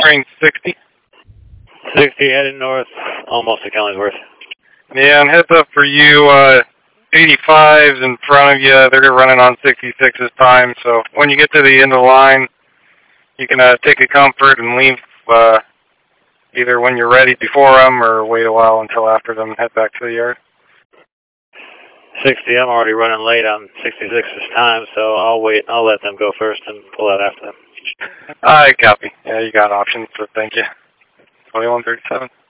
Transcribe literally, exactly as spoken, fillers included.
range sixty. sixty heading north, almost to Killingsworth. Yeah, and heads up for you, uh, eighty-fives in front of you, they're running on sixty-six this time, so when you get to the end of the line, you can uh, take a comfort and leave uh, either when you're ready before them or wait a while until after them and head back to the yard. sixty, I'm already running late on sixty-six this time, so I'll wait. I'll let them go first and pull out after them. I copy. Yeah, you got options, so thank you. twenty-one thirty-seven.